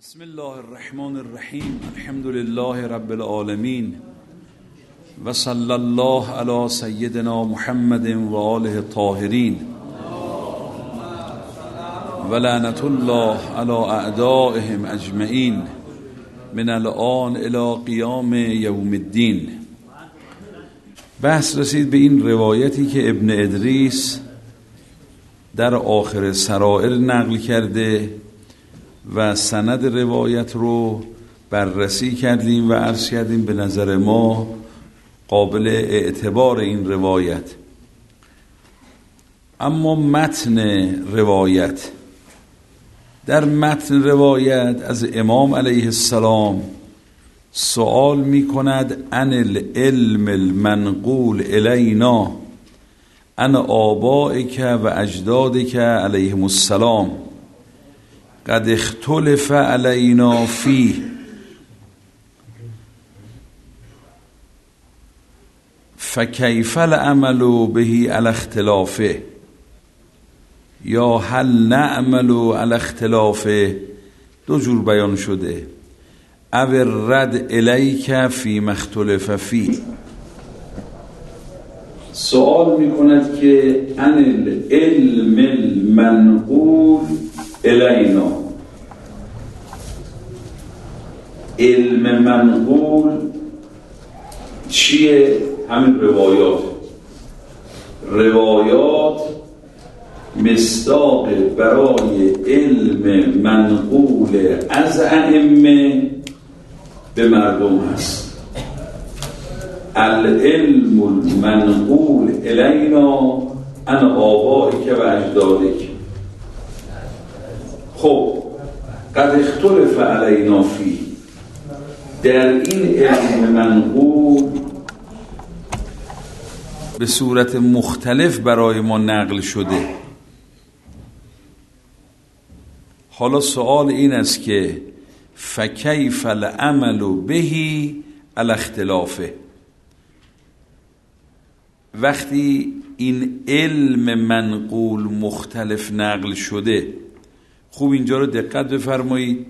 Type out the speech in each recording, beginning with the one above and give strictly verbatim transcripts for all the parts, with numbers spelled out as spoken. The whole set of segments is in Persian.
بسم الله الرحمن الرحیم. الحمد لله رب العالمین و صلی الله علی سیدنا محمد و آله الطاهرین و لعنت الله علی اعدائهم اجمعین من الآن الی قیام یوم الدین. بحث رسید به این روایتی که ابن ادریس در آخر سرائر نقل کرده و سند روایت رو بررسی کردیم و عرض کردیم به نظر ما قابل اعتبار این روایت. اما متن روایت، در متن روایت از امام علیه السلام سوال می کند عن العلم المنقول الینا عن آبائک و اجدادک علیهم السلام قد اختلف علینا فیه فکیف العمل به علی اختلافه یا هل نعمل علی اختلافه. دو جور بیان شده. او رد الیک فی مختلف فی. سوال می کند که عن العلم المنقول الینا، علم منقول چیه؟ همین روایات. روایات مصداق برای علم منقول از ائمه به مردم هست. العلم المنقول الینا عن آبائک و اجدادک. خب قد اختلف علینا فی، در این علم منقول به صورت مختلف برای ما نقل شده. حالا سوال این است که فکیف العمل به علی اختلافه. وقتی این علم منقول مختلف نقل شده، خوب اینجا رو دقت بفرمایید.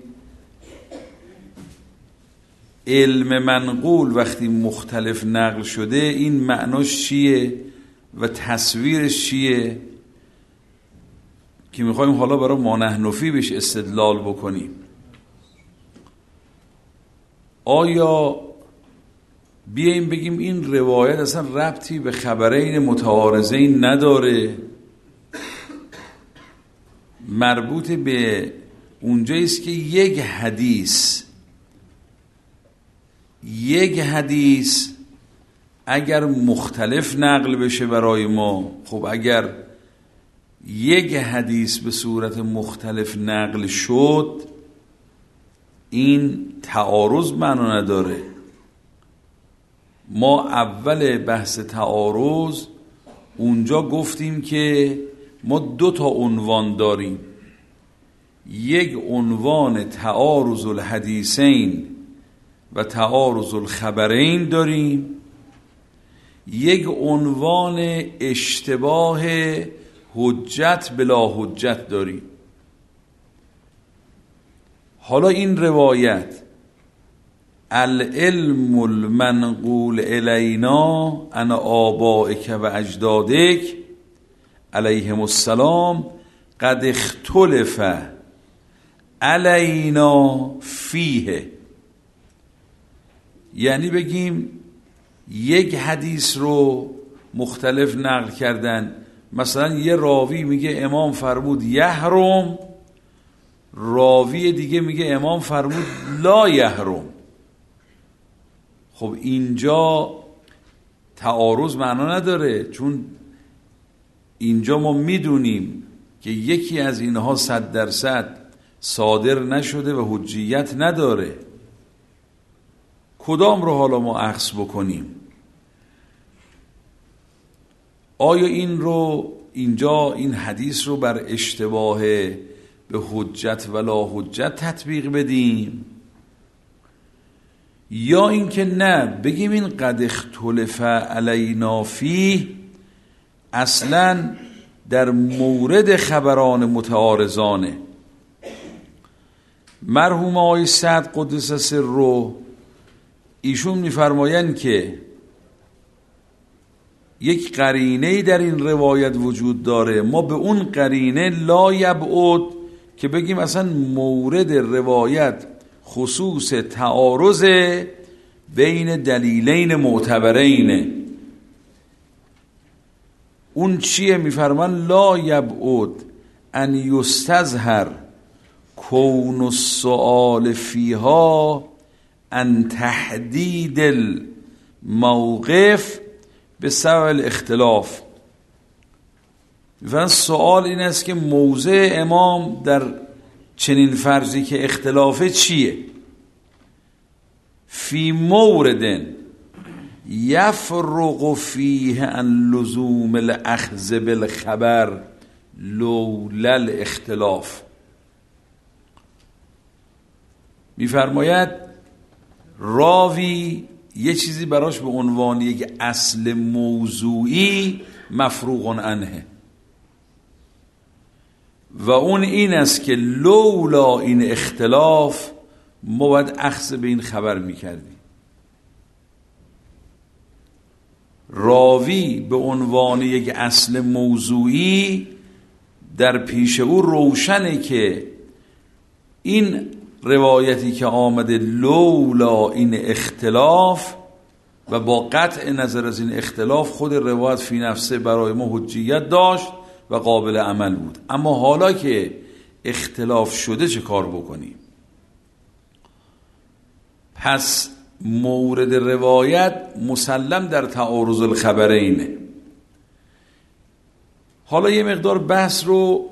علم منقول وقتی مختلف نقل شده این معناش چیه و تصویرش چیه که میخوایم حالا برای مانحنفی بهش استدلال بکنیم. آیا بیاییم بگیم این روایت اصلا ربطی به خبرین متعارضین نداره، مربوط به اونجاییست که یک حدیث یک حدیث اگر مختلف نقل بشه برای ما، خب اگر یک حدیث به صورت مختلف نقل شد این تعارض معنا نداره. ما اول بحث تعارض اونجا گفتیم که ما دو تا عنوان داریم. یک عنوان تعارض الحدیثین و تعارض الخبرین داریم، یک عنوان اشتباه حجت بلا حجت داریم. حالا این روایت العلم المنقول الینا عن آبائک و اجدادک علیهم السلام قد اختلف علینا فیه، یعنی بگیم یک حدیث رو مختلف نقل کردن. مثلا یه راوی میگه امام فرمود یحرم، راوی دیگه میگه امام فرمود لا یحرم. خب اینجا تعارض معنا نداره، چون اینجا ما میدونیم که یکی از اینها صد درصد صادر نشده و حجیت نداره. کدام رو حالا ما اخذ بکنیم؟ آیا این رو اینجا این حدیث رو بر اشتباه به حجت و لا حجت تطبیق بدیم، یا اینکه نه بگیم این قد اختلف علینا فیه اصلا در مورد خبران متعارضانه. مرحوم آقای سعد قدس سره ایشون میفرمایند که یک قرینه در این روایت وجود داره، ما به اون قرینه لا یبعد که بگیم اصلا مورد روایت خصوص تعارض بین دلیلین معتبرین. اون چیه؟ میفرمان لا یبعد ان یستظهر کون السؤال فیها ان تحدید الموقف به سبب الاختلاف. میفرمان سوال این است که موضع امام در چنین فرضی که اختلافه چیه؟ فی مورد یفرق فیه ان لزوم الاخذ بالخبر لولا الاختلاف. میفرماید راوی یه چیزی براش به عنوان یک اصل موضوعی مفروغ عنه و اون این است که لولا این اختلاف ما باید اخذ به این خبر میکردیم. راوی به عنوان یک اصل موضوعی در پیش او روشنه که این روایتی که آمده لولا این اختلاف و با قطع نظر از این اختلاف خود روایت فی نفسه برای ما حجیت داشت و قابل عمل بود، اما حالا که اختلاف شده چه کار بکنیم؟ پس مورد روایت مسلم در تعارض الخبرینه. حالا یه مقدار بحث رو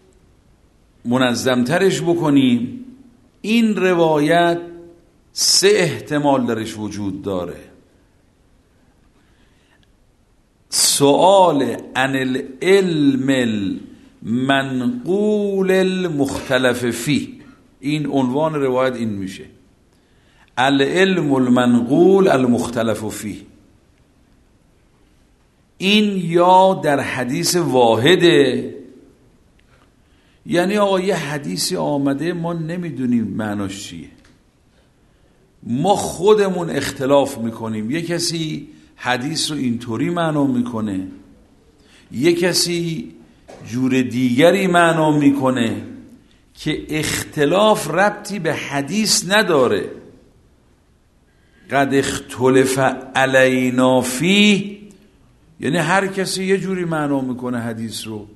منظمترش بکنیم. این روایت سه احتمال درش وجود داره. سؤال عن العلم المنقول المختلف فيه، این عنوان روایت این میشه، العلم المنقول المختلف فيه. این یا در حدیث واحده، یعنی آقا یه حدیثی آمده ما نمیدونیم معناش چیه، ما خودمون اختلاف میکنیم، یه کسی حدیث رو اینطوری معنا میکنه، یه کسی جور دیگری معنا میکنه که اختلاف ربطی به حدیث نداره. قد اختلف علینا فیه، یعنی هر کسی یه جوری معنا میکنه حدیث رو.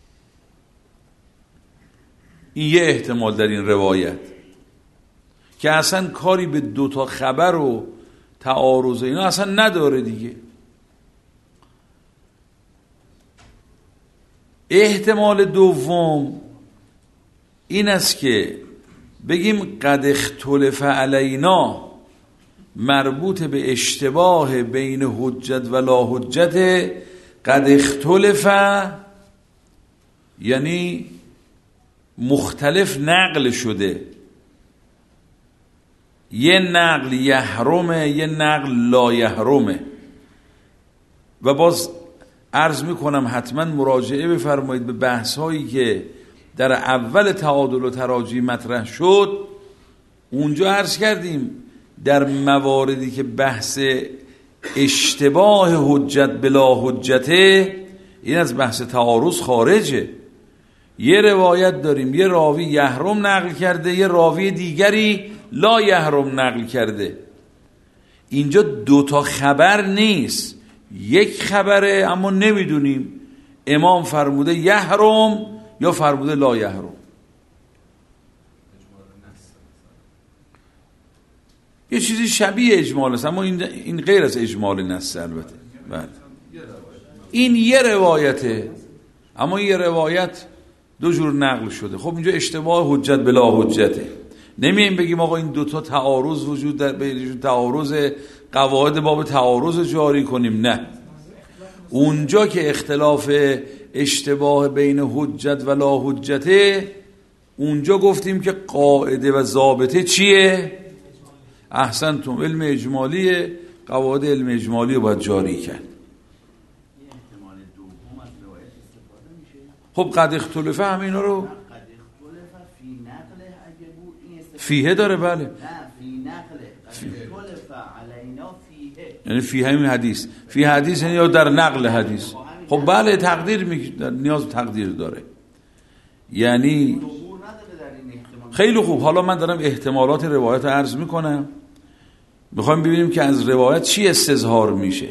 این یه احتمال در این روایت که اصلا کاری به دوتا خبر و تعارض اینا اصلا نداره دیگه. احتمال دوم این است که بگیم قد اختلف علینا مربوط به اشتباه بین حجت و لا حجت. قد اختلف یعنی مختلف نقل شده، یه نقل یحرمه یه نقل لا یحرمه. و باز عرض میکنم حتما مراجعه بفرمایید به بحث هایی که در اول تعادل و تراجی مطرح شد. اونجا عرض کردیم در مواردی که بحث اشتباه حجت بلا حجته، این از بحث تعارض خارجه. یه روایت داریم یه راوی یحرم نقل کرده، یه راوی دیگری لا یحرم نقل کرده. اینجا دوتا خبر نیست، یک خبره اما نمیدونیم امام فرموده یحرم یا فرموده لا یحرم. یه چیزی شبیه اجمال است اما این این غیر از اجمال نص البته. بله. این یه روایته اما یه روایت دو جور نقل شده. خب اینجا اشتباه حجت بلا حجته. نمیاییم بگیم آقا این دوتا تعارض وجود در بینشون، تعارض قواعد باب تعارض جاری کنیم، نه. اونجا که اختلاف اشتباه بین حجت و لا حجته، اونجا گفتیم که قاعده و ضابطه چیه؟ احسنتم، علم اجمالیه، قواعد علم اجمالی رو باید جاری کرد. خب قد اختلفه هم اینا رو فیه داره بله. نه فی نقله خلف علینا فیه، یعنی فی همین حدیث، فی حدیث یعنی یا در نقل حدیث. خب بله تقدیر می... نیاز به تقدیر داره. یعنی خیلی خوب. حالا من دارم احتمالات روایت رو عرض میکنم، میخوایم ببینیم که از روایت چی استظهار میشه.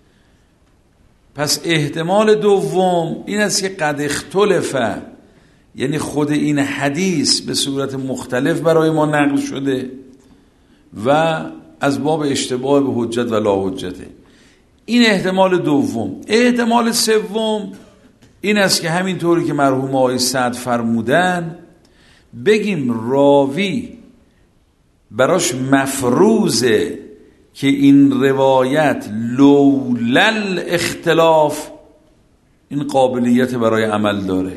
پس احتمال دوم این است که قد اختلف، یعنی خود این حدیث به صورت مختلف برای ما نقل شده و از باب اشتباه به حجت و لا حجته. این احتمال دوم. احتمال سوم این است که همین طوری که مرحوم آقای سعد فرمودن، بگیم راوی براش مفروضه که این روایت لولل اختلاف این قابلیت برای عمل داره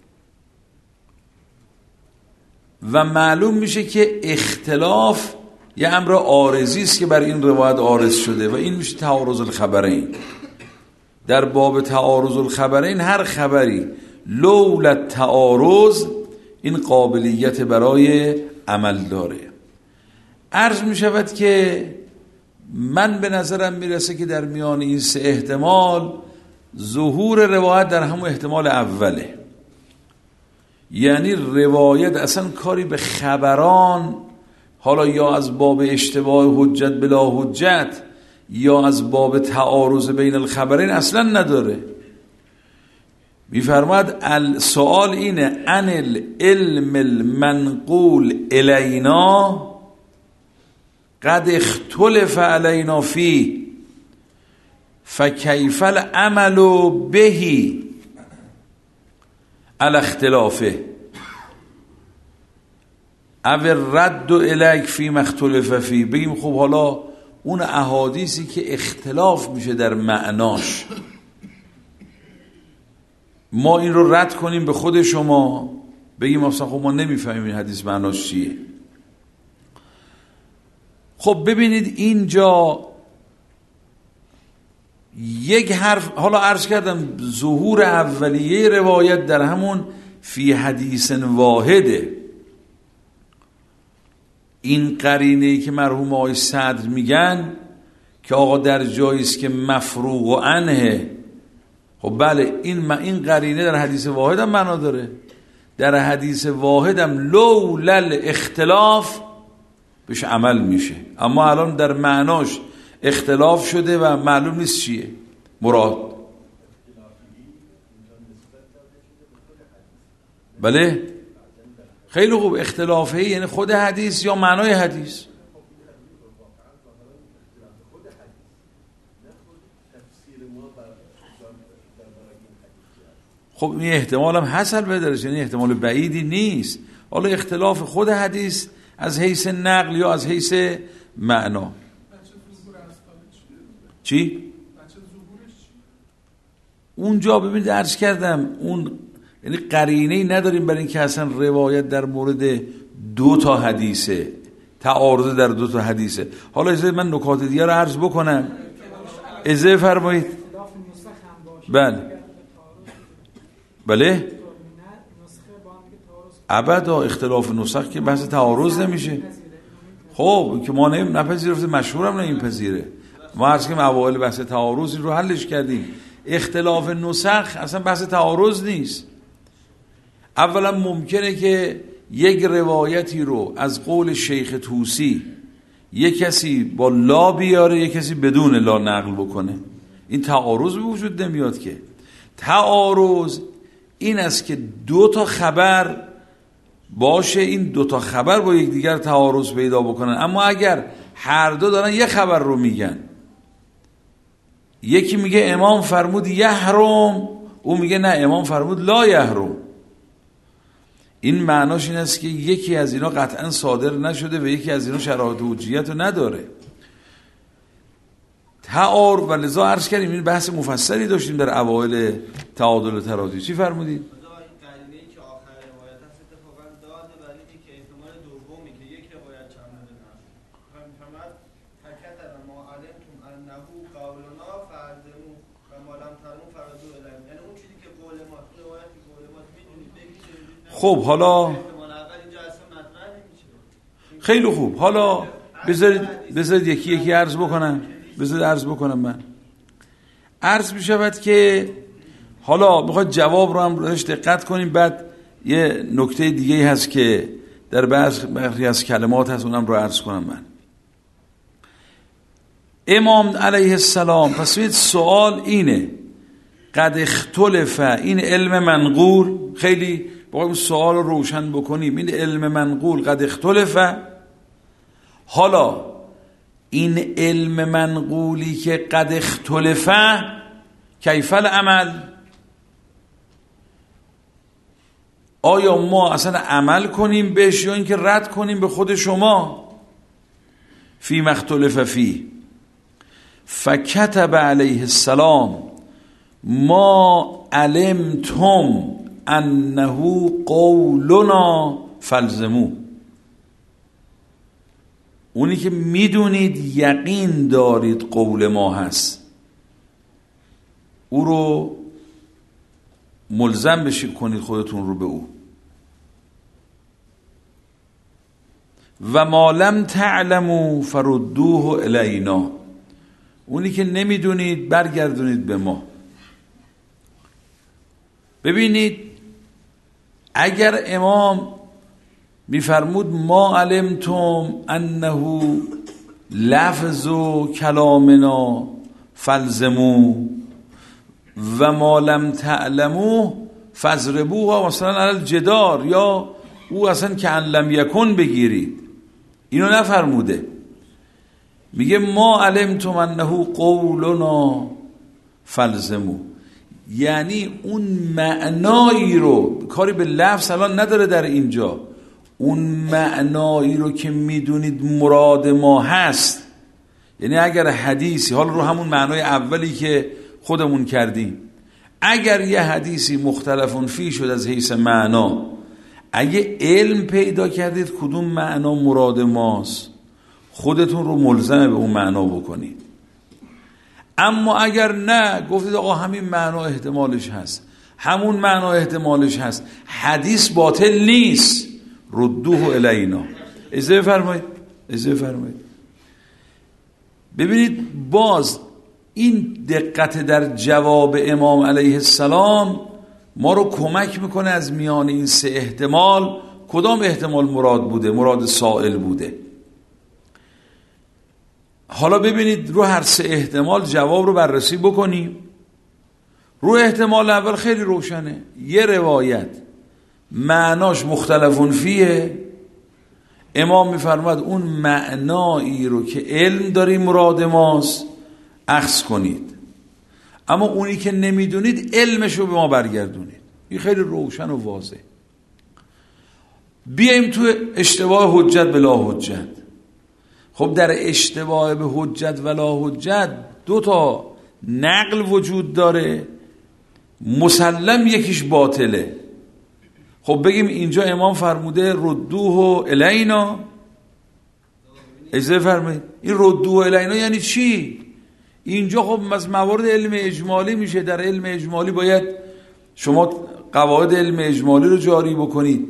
و معلوم میشه که اختلاف یه امر عارضی است که بر این روایت عارض شده و این میشه تعارض الخبرین. در باب تعارض الخبرین هر خبری لولا تعارض این قابلیت برای عمل داره. عرض می شود که من به نظرم میرسه که در میان این سه احتمال ظهور روایت در همون احتمال اوله، یعنی روایت اصلا کاری به خبران، حالا یا از باب اشتباه حجت بلا حجت یا از باب تعارض بین الخبرین اصلا نداره. میفرماد السؤال اینه عن العلم المنقول الینا قد اختلف علینا فی فکیف العمل بهی علی اختلافه او رد الیک فی مختلف فی. بگیم خب حالا اون احادیثی که اختلاف میشه در معناش، ما این رو رد کنیم به خود شما، بگیم اصلا خب ما نمیفهمیم این حدیث معناش چیه. خب ببینید اینجا یک حرف، حالا عرض کردم ظهور اولیه روایت در همون فی حدیث واحده. این قرینه‌ای که مرحوم آقای صدر میگن که آقا در جایی است که مفروغ و عنه، خب بله این این قرینه در حدیث واحد هم معنا داره. در حدیث واحد هم لولل اختلاف بهش عمل میشه، اما الان در معناش اختلاف شده و معلوم نیست چیه مراد. بله خیلی خوب. اختلافه یعنی خود حدیث یا معنای حدیث. خب این احتمال هم حاصل بدرش، یعنی احتمال بعیدی نیست. حالا اختلاف خود حدیث از حیث نقل یا از حیث معنا. چی؟ اونجا ببینید عرض کردم اون یعنی قرینه‌ای نداریم برای اینکه اصلا روایت در مورد دو تا حدیثه، تعارض در دو تا حدیثه. حالا اجازه من نکات دیگه رو عرض بکنم. اجازه فرمایید. بله بله ابدا اختلاف نسخ که بحث تعارض نمیشه. خب که ما نپذیرفته، مشهورم نمیپذیره. ما عرض کردیم اوایل بحث تعارض رو حلش کردیم. اختلاف نسخ اصلا بحث تعارض نیست. اولا ممکنه که یک روایتی رو از قول شیخ طوسی یک کسی با لا بیاره یک کسی بدون لا نقل بکنه، این تعارض به وجود نمیاد که. تعارض این است که دو تا خبر باشه، این دو تا خبر با یک دیگر تعارض پیدا بکنن. اما اگر هر دو دارن یک خبر رو میگن، یکی میگه امام فرمود یحرم، اون میگه نه امام فرمود لا یحرم، این معناش این است که یکی از اینا قطعا صادر نشده و یکی از اینا شرایط حجیت رو نداره. تعارض و لذا عرض کردیم این بحث مفصلی داشتیم در اوایل تعادل و تراضی. چی فرمودید؟ خب حالا خیلی خوب. حالا بذارید بذارید یکی یکی عرض بکنم. بذارید عرض بکنم. من عرض می شود که حالا میخواد جواب رو هم روش دقت کنیم. بعد یه نکته دیگه هست که در بعضی از کلمات هست، اونم رو عرض کنم. من امام علیه السلام، پس ببینید سوال اینه، قد اختلف، این علم منقول، خیلی باید سوال رو روشن بکنیم. این علم منقول قد اختلف، حالا این علم منقولی که قد اختلف کیف العمل، آیا ما اصلا عمل کنیم بهش یا اینکه رد کنیم به خود شما؟ فی مختلف فی فکتب علیه السلام ما علمتم انه قولنا فالزمو، اونی که میدونید یقین دارید قول ما هست، او رو ملزم بشید کنید خودتون رو به او. و ما لم تعلموا فردوه الینا، اونی که نمیدونید برگردونید به ما. ببینید اگر امام میفرمود ما علمتم انه لفظ و کلامنا فالزمو و ما لم تعلمو فضربوها مثلا علی الجدار، یا او اصلا که ان لم یکن بگیرید، اینو نفرموده. میگه ما علمتم انه قولنا فالزمو، یعنی اون معنایی رو، کاری به لفظ الان نداره در اینجا، اون معنایی رو که میدونید مراد ما هست، یعنی اگر حدیثی، حالا رو همون معنای اولی که خودمون کردیم، اگر یه حدیثی مختلفون فی شد از حیث معنا، اگه علم پیدا کردید کدوم معنا مراد ماست، خودتون رو ملزم به اون معنا بکنید. اما اگر نه، گفتید آقا همین معنا احتمالش هست، همون معنا احتمالش هست، حدیث باطل نیست، ردوه الینا. اجازه فرمایید اجازه فرمایید ببینید باز این دقت در جواب امام علیه السلام ما رو کمک میکنه از میان این سه احتمال کدام احتمال مراد بوده، مراد سائل بوده. حالا ببینید رو هر سه احتمال جواب رو بررسی بکنیم. رو احتمال اول خیلی روشنه، یه روایت معناش مختلفون فیه، امام میفرماد اون معنایی رو که علم داری مراد ماست اخذ کنید، اما اونی که نمیدونید علمش رو به ما برگردونید. این خیلی روشن و واضح. بیایم تو اشتباه حجت بلا حجت. خب در اشتباه به حجت ولا حجت دو تا نقل وجود داره، مسلم یکیش باطله. خب بگیم اینجا امام فرموده ردوه الینا، اجازه فرمایید این ردوه الینا یعنی چی؟ اینجا خب از موارد علم اجمالی میشه. در علم اجمالی باید شما قواعد علم اجمالی رو جاری بکنید.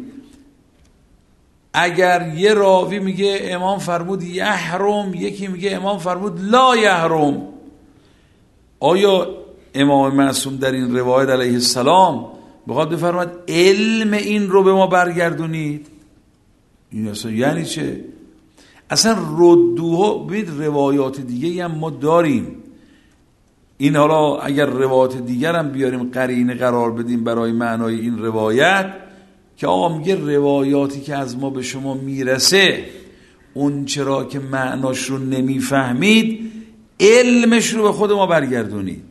اگر یه راوی میگه امام فرمود یحرم، یکی میگه امام فرمود لا یحرم، آیا امام معصوم در این روایت علیه السلام بخواد بفرماد علم این رو به ما برگردونید؟ این اصلا یعنی چه؟ اصلا ردوها بید روایات دیگه هم ما داریم. این حالا اگر روایات دیگر هم بیاریم قرینه قرار بدیم برای معنای این روایت، که آقا میگه روایاتی که از ما به شما میرسه اون چرا که معناش رو نمیفهمید علمش رو به خود ما برگردونید.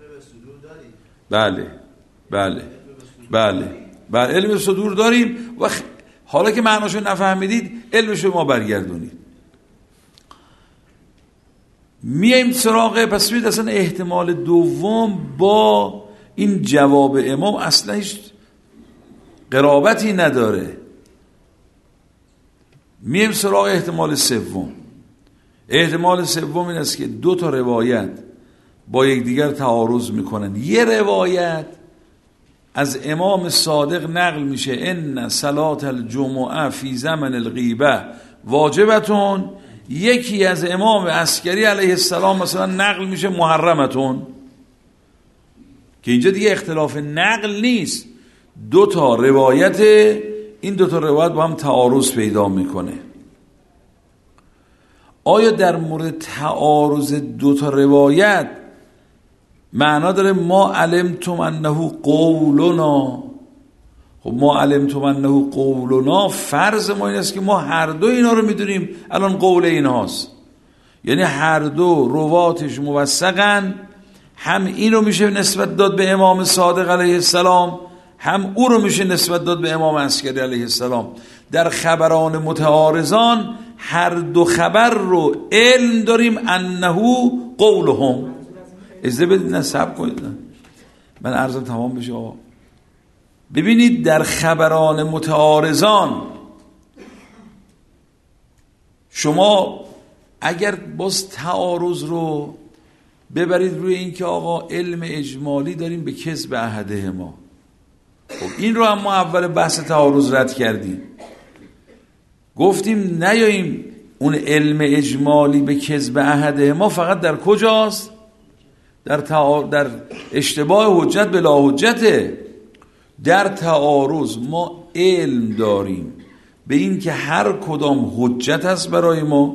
بله بله بله بله علم صدور داریم و خ... حالا که معناش رو نفهمیدید علمش رو ما برگردونید. میایم سراغ پس بید اصلا احتمال دوم با این جواب امام اصلا هیچ قرابتی نداره. میایم سراغ احتمال سوم. احتمال سوم این است که دو تا روایت با یکدیگر تعارض میکنن. یه روایت از امام صادق نقل میشه ان صلات الجمعه فی زمن الغیبه واجبتون، یکی از امام عسکری علیه السلام مثلا نقل میشه محرمتون، که اینجا دیگه اختلاف نقل نیست، دو تا روایت، این دو تا روایت با هم تعارض پیدا میکنه. آیا در مورد تعارض دو تا روایت معنا داره ما علمتم انه قولنا؟ خب ما علمتم انه قولنا، فرض ما این است که ما هر دو اینا رو میدونیم الان قول اینهاست، یعنی هر دو رواتش موثقن، هم این رو میشه نسبت داد به امام صادق علیه السلام، هم او رو میشه نسبت داد به امام عسکری علیه السلام. در خبران متعارضان هر دو خبر رو علم داریم انه قولهم. اجازه بدید نصب کنید من عرضم تمام بشه. ببینید در خبران متعارضان شما اگر باز تعارض رو ببرید روی این که آقا علم اجمالی داریم به کذب احدهما، خب این رو هم ما اول بحث تعارض رد کردیم، گفتیم نیاییم اون علم اجمالی به کذب احدهما فقط در کجاست؟ در, تعار... در اشتباه حجت بلا حجته. در تعارض ما علم داریم به این که هر کدام حجت هست برای ما،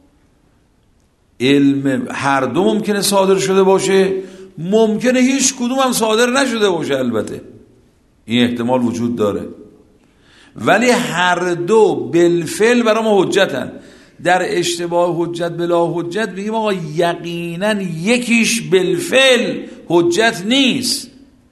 علم هر دو ممکنه صادر شده باشه، ممکنه هیچ کدوم هم صادر نشده باشه، البته این احتمال وجود داره، ولی هر دو بالفعل برای ما حجتن. در اشتباه حجت بلا حجت بگیم آقا یقینا یکیش بالفعل حجت نیست،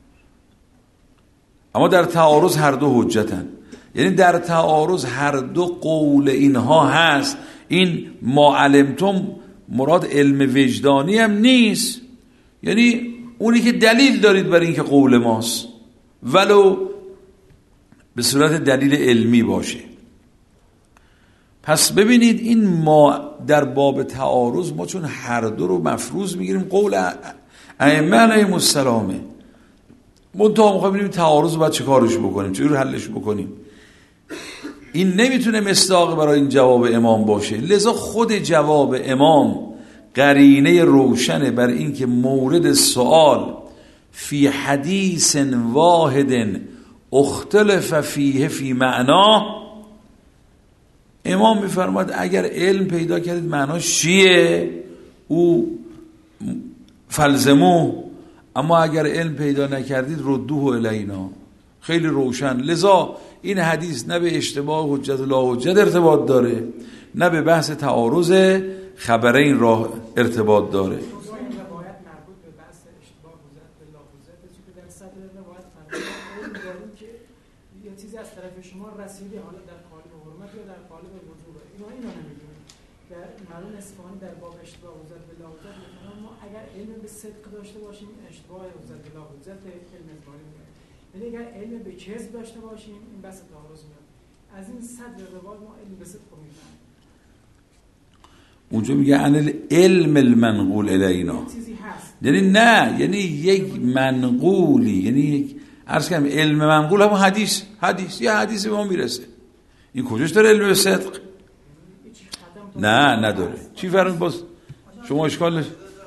اما در تعارض هر دو حجتن. یعنی در تعارض هر دو قول اینها هست. این ما علمتم مراد علم وجدانی هم نیست، یعنی اونی که دلیل دارید برای اینکه قول ماست، ولو به صورت دلیل علمی باشه. پس ببینید این ما در باب تعارض ما چون هر دو رو مفروض میگیریم قول ائمه علیهم السلامه، منتها میخوایم ببینیم تعارض رو باید چه کارش بکنیم، چجوری حلش بکنیم. این نمیتونه مصداق برای این جواب امام باشه، لذا خود جواب امام قرینه روشنه بر این که مورد سوال فی حدیث واحد اختلف فیه فی معنا. امام میفرماد اگر علم پیدا کردید معناش چیه او فلزمو، اما اگر علم پیدا نکردید ردوه الینا. خیلی روشن. لذا این حدیث نه به اشتباه حجت و لا حجت ارتباط داره، نه به بحث تعارض خبرین راه ارتباط داره. شما رسیدی حالا در قالب حرمت یا در قالب وجوب، اینا اینا نمیدونیم. در معلوم اصفهانی در باب اشتباه حجت بلا حجت میگن ما اگر علم به صدق داشته باشیم اشتباه حجت بلا حجت علم اجمالی میاد، یعنی اگر علم به کذب داشته باشیم این بحث تعارض میاد. از این صد روایت ما علم به صدق میفهمیم. اونجا میگه ان علم المنقول الینا، یعنی نه، یعنی یک منقولی، یعنی یک عرض کنم علم منقول هم حدیث، حدیث یه حدیث به ما میرسه، این کجاش داره علم به صدق؟ نه نداره. چی فرق باز شما اشکالش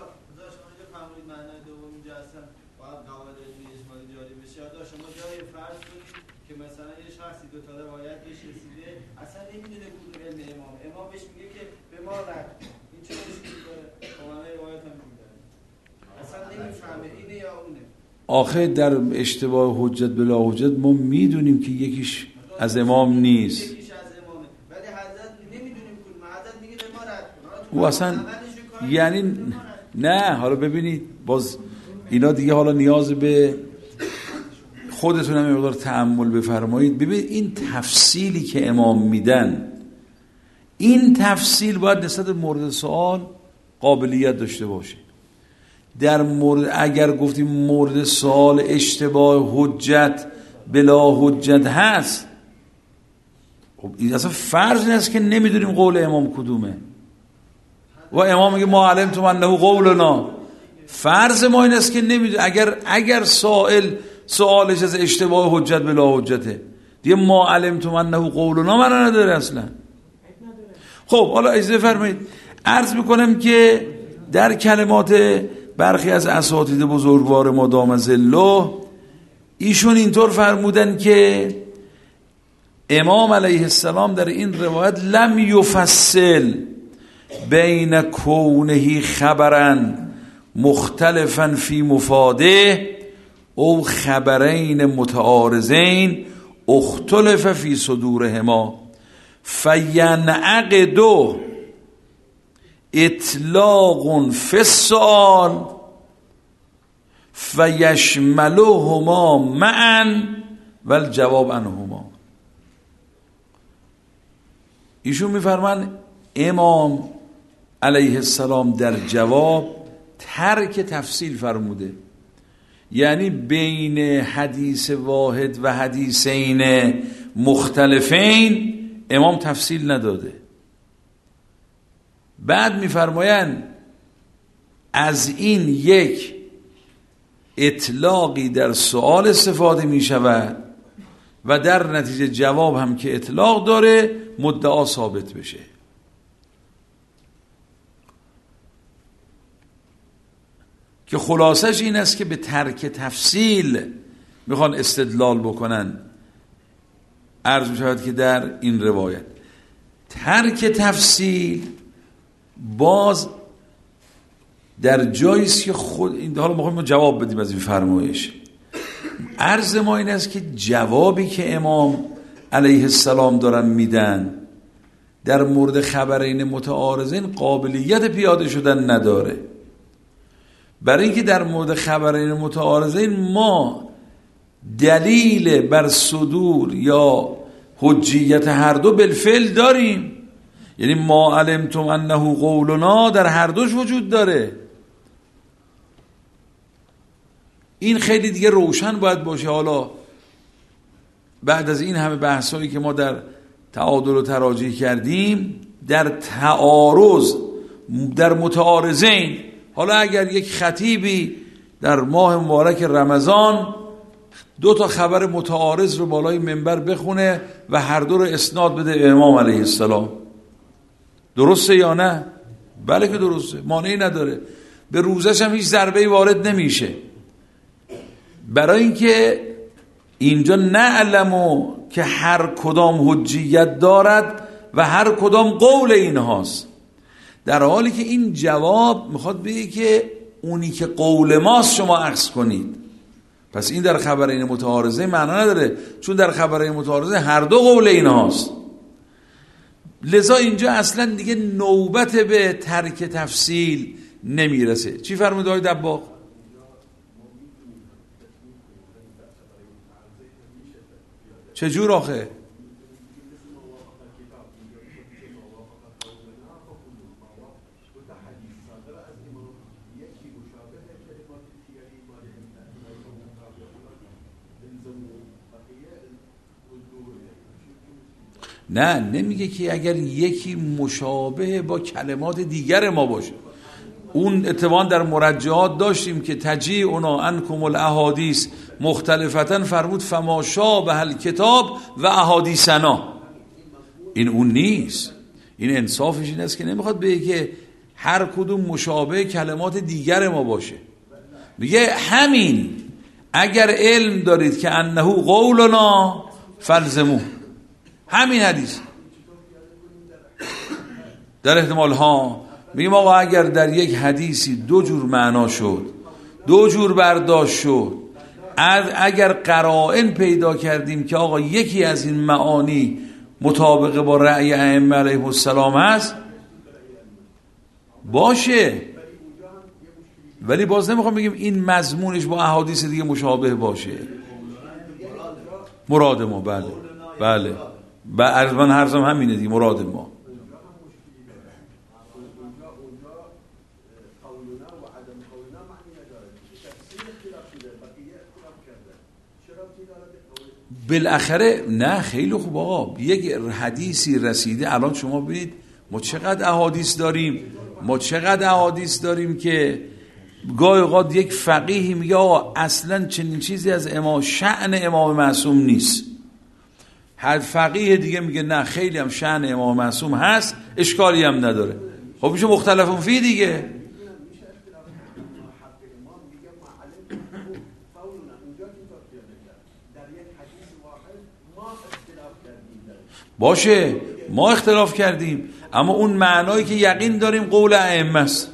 آخه در اشتباه حجت بلا حجت ما میدونیم که یکیش از امام نیست، او اصلا یعنی نه. حالا ببینید باز اینا دیگه حالا نیاز به خودتون هم مقدار تأمل بفرمایید. ببینید این تفصیلی که امام میدن، این تفصیل باید نسبت مورد سوال قابلیت داشته باشه. در مورد اگر گفتیم مورد سوال اشتباه حجت بلا حجت هست، خب این اصلا فرض نیست که نمیدونیم قول امام کدومه و امام میگه ما علمتم انه قولنا. فرض ما این است که نمیدونیم. اگر اگر سائل سوالش از اشتباه حجت بلا حجته دیگه ما علمتم انه قولنا من نداره اصلا. خب حالا اجازه فرمایید عرض میکنم که در کلمات برخی از اساتید بزرگوار ما دام ظله ایشون اینطور فرمودن که امام علیه السلام در این روایت لم یفصل بین کونه خبرا مختلفا فی مفاده او خبرین متعارضین اختلف فی صدورهما فینعقد اطلاق فی السؤال فیشملهما معا والجواب عنهما. ایشون میفرمان امام علیه السلام در جواب ترک تفصیل فرموده، یعنی بین حدیث واحد و حدیثین مختلفین امام تفصیل نداده. بعد میفرمایند از این یک اطلاقی در سؤال استفاده می شود و در نتیجه جواب هم که اطلاق داره مدعا ثابت بشه. که خلاصش این است که به ترک تفصیل میخوان استدلال بکنن. عرض می شود که در این روایت ترک تفصیل باز در جاییست که خود این حالا ما جواب بدیم از این فرمایش. عرض ما این است که جوابی که امام علیه السلام دارن میدن در مورد خبرین متعارضین قابلیت پیاده شدن نداره. برای اینکه در مورد خبرین متعارضین ما دلیل بر صدور یا حجیت هر دو بالفعل داریم، یعنی ما علمتم انه قولنا در هر دوش وجود داره. این خیلی دیگه روشن باید باشه. حالا بعد از این همه بحثایی که ما در تعادل و تراجیح کردیم، در تعارض در متعارضین، حالا اگر یک خطیبی در ماه مبارک رمضان دو تا خبر متعارض رو بالای منبر بخونه و هر دو رو اسناد بده به امام علیه السلام، درسته یا نه؟ بله که درسته، مانعی نداره. به روزش هم هیچ ضربه‌ای وارد نمیشه، برای اینکه اینجا نعلمو که هر کدام حجیت دارد و هر کدام قول اینهاست، در حالی که این جواب میخواد بگه که اونی که قول ماست شما اخذ کنید. پس این در خبرین متعارضه معنا نداره، چون در خبرین متعارضه هر دو قول اینهاست. لذا اینجا اصلا دیگه نوبت به ترک تفصیل نمیرسه. چی فرمود آقای دباغ؟ چجور آخه؟ نه، نمیگه که اگر یکی مشابه با کلمات دیگر ما باشه. اون اتفاقا در مرجعات داشتیم که تجیع اونا انکم الاحادیث مختلفتن، فرمود فما شابه الکتاب و احادیثنا. این اون نیست. این انصافش این است که نمیخواد بگه که هر کدوم مشابه کلمات دیگر ما باشه. میگه همین اگر علم دارید که انه قولنا فلزمو، همین حدیث در احتمال ها. میگیم آقا اگر در یک حدیثی دو جور معنا شد، دو جور برداشت شد، اگر قرائن پیدا کردیم که آقا یکی از این معانی مطابق با رأی ائمه علیهم السلام هست، باشه، ولی باز نمیخوام بگیم این مضمونش با احادیث دیگه مشابه باشه. مراد ما بله بله بعد من هرزم همینه دیگه، مراد ما. بالاخره نه خیلی خوب آقا، یک حدیثی رسیده. الان شما ببینید ما چقدر احادیث داریم، ما چقدر احادیث داریم که گاهی اوقات یک فقیهی میگه آقا اصلا چنین چیزی از امام شأن امام معصوم نیست. هر فقیه دیگه میگه نه خیلی هم شأن امام معصوم هست، اشکالی هم نداره. خب میشه مختلفون فی دیگه. باشه ما اختلاف کردیم، اما اون معنایی که یقین داریم قول ائمه است،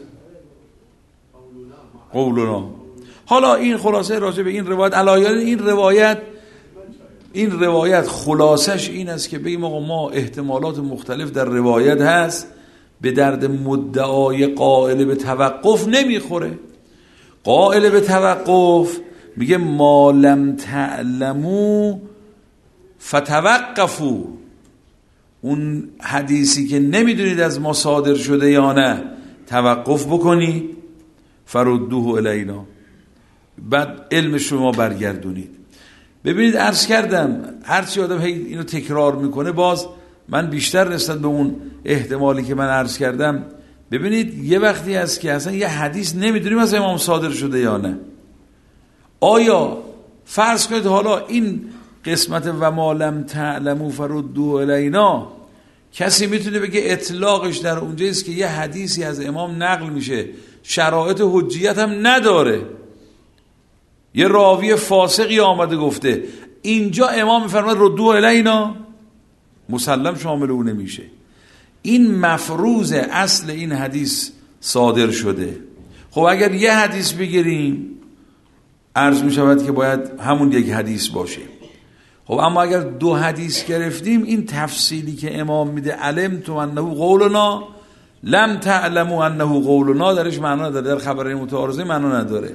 قولنا. حالا این خلاصه راجع به این روایت علایال این روایت این روایت خلاصش این است که بگیم آقا ما احتمالات مختلف در روایت هست، به درد مدعای قائل به توقف نمیخوره. قائل به توقف میگه ما لم تعلمو فتوقفو، اون حدیثی که نمیدونید از ما صادر شده یا نه توقف بکنی، فردوه الینا، بعد علم شما برگردونید. ببینید عرض کردم هرچی آدم هی اینو تکرار میکنه باز من بیشتر نسبت به اون احتمالی که من عرض کردم. ببینید یه وقتی هست که اصلا یه حدیث نمیدونیم از امام صادر شده یا نه. آیا فرض کنید حالا این قسمت و ما لم تعلموا فردوه الینا کسی میتونه بگه اطلاقش در اونجاییست که یه حدیثی از امام نقل میشه شرایط حجیت هم نداره، یه راوی فاسقی آمده گفته، اینجا امام میفرماید ردوه الینا، مسلم شامل اون نمیشه. این مفروض اصل این حدیث صادر شده. خب اگر یه حدیث بگیریم عرض میشود که باید همون یک حدیث باشه. خب اما اگر دو حدیث گرفتیم این تفصیلی که امام میده علمتم انه قولنا لم تعلموا انه قولنا درش معنا نداره، در خبر متعارضه معنا نداره.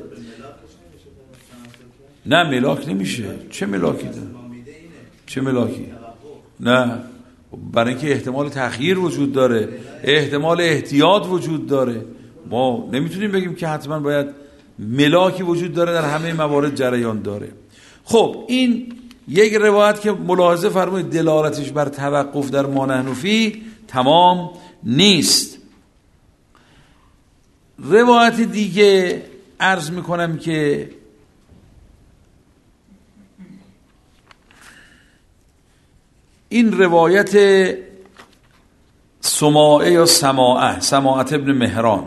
نه ملاک نمیشه. چه ملاکی داره؟ چه ملاکی؟ نه، برای اینکه احتمال تأخیر وجود داره، احتمال احتیاط وجود داره. ما نمیتونیم بگیم که حتما باید ملاکی وجود داره در همه موارد جریان داره. خب این یک روایت که ملاحظه فرمایید دلالتش بر توقف در ما نحن فیه تمام نیست. روایت دیگه عرض میکنم که این روایت سماعه یا سماعه سماعه ابن مهران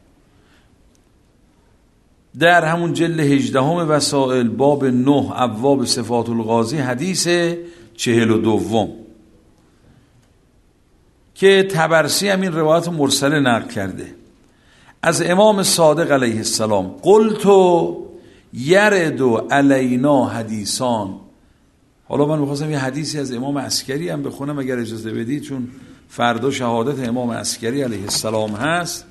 در همون جلد هجدهم وسائل باب نه ابواب صفات القاضی حدیث چهل و دوم که طبرسی هم این روایت مرسل نقل کرده از امام صادق علیه السلام. قلت یرد علینا حدیثان. حالا من می‌خواستم یه حدیثی از امام عسکری هم بخونم اگر اجازه بدید، چون فردا شهادت امام عسکری علیه السلام هست.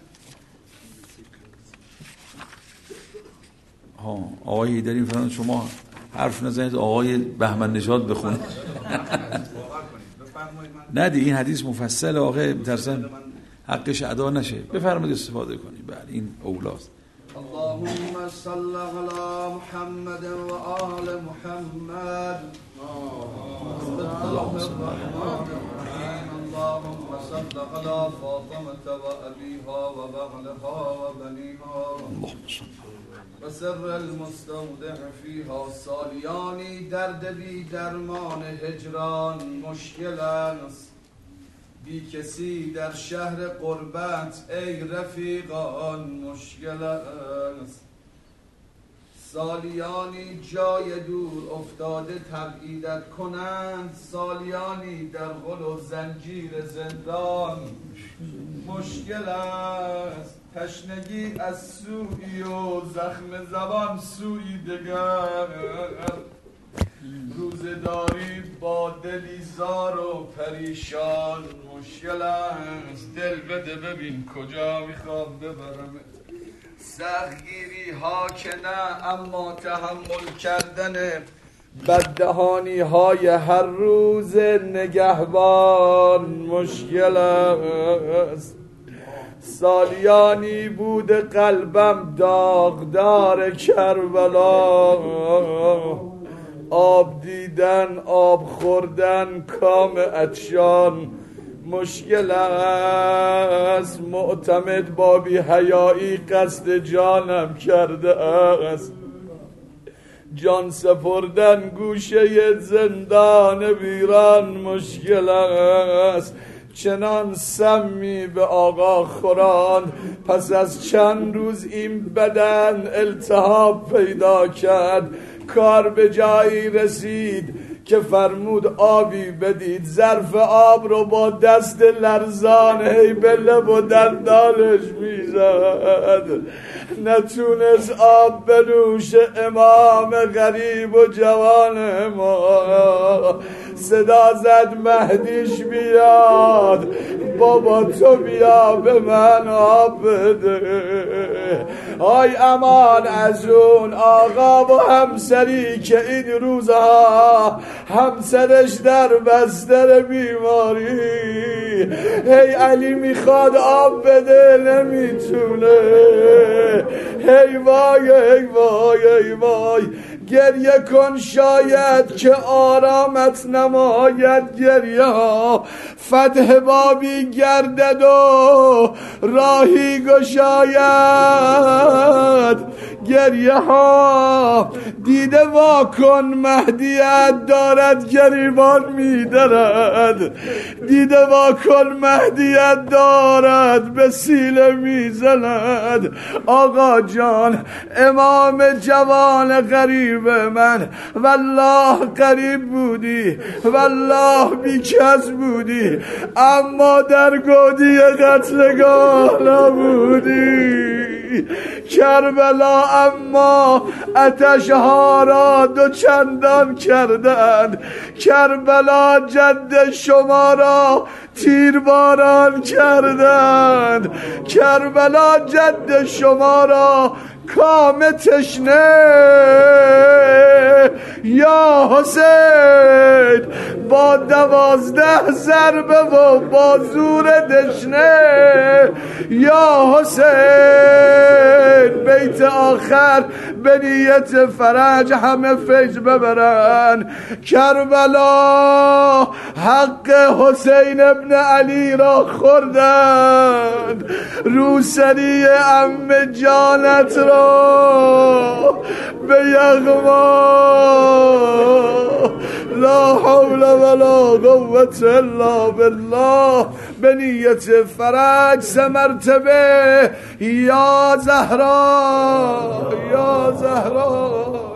ها آقای هیدری فرمان شما حرف نزنید آقای بهمن نژاد بخونه. نه دی این حدیث مفصل آقای می‌ترسم حقش ادا نشه. بفرمایید استفاده کنید. بله این اولاست. اللهم صل على محمد و آل محمد. اللهم صل على فاطمة و ابيها و بعلها و بنيها و سر المستودع فيها سالیانی درد بی درمان هجران مشکل است، بی کسی در شهر قربت ای رفیقان مشکل است. سالیانی جای دور افتاده تبعیدت کنند، سالیانی در غل و زنجیر زندان مشکل است. تشنگی از سوی و زخم زبان سوی دگر، روزداری با دلی زار و پریشان مشکل است. دل بده ببین کجا میخوام ببرم، سختگیری ها که نه اما تحمل کردن بددهانی های هر روز نگهبان مشکل است. سالیانی بود قلبم داغدار کربلا، آب دیدن آب خوردن کام عطشان مشکل است. معتمد با بی حیایی قصد جانم کرده است، جان سپردن گوشه زندان ویران مشکل است. چنان سمی به آقا خوراند پس از چند روز این بدن التهاب پیدا کرد. کار به جایی رسید که فرمود آبی بدید. ظرف آب رو با دست لرزان هی به لب و دندانش میزد، نتونست آب بنوش. امام غریب و جوان ما صدا زد مهدیش بیاد، بابا تو بیا به من آب بده. آی امان از اون آقا و همسری که این روزها همسرش در بستر بیماری، هی علی میخواد آب بده نمیتونه. هی وای هی وای هی وای گریه کن شاید که آرامت نماید. گریه ها فتح بابی گردد و راهی گشاید. گریه ها دیده وا کن مهدیت دارد گریبان میدرد. دیده وا کن مهدیت دارد به سیله میزند. آقا جان امام جوان غریب من، والله غریب بودی، والله بیکس بودی، اما در گودی قتلگاه نبودی. کربلا اما آتش‌ها را دو چندان کردند. کربلا جد شما را تیرباران کردند. کربلا جد شما را کام تشنه یا حسین با دوازده ضربه و با زور دشنه یا حسین بیت آخر به نیت فرج همه فیض ببرن. کربلا حق حسین ابن علی را خوردند. روسری ام جانت را به یغما. لا حول ولا قوة الا بالله. به نیت فرج سه مرتبه یا زهرا یا زهرا.